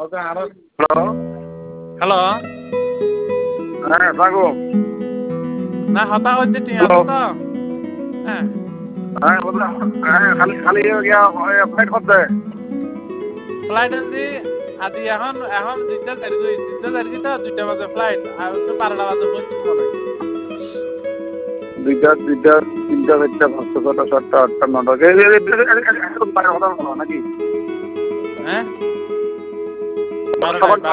hello হ্যাঁ থাকো না হতা হচ্ছে ঠিক আছে তো হ্যাঁ হ্যাঁ বললাম হ্যাঁ খালি খালি গিয়া ফ্লাইট করতে ফ্লাইট আনছি আজি এখন এখন 2:30 তো 2টা বাজে ফ্লাইট আর 12টা বাজে পৌঁছবো না দুইটা তিনটা চারটা পাঁচটা ছটা সাতটা আটটা নটা একদম বাইরে কথা বলো নাকি হ্যাঁ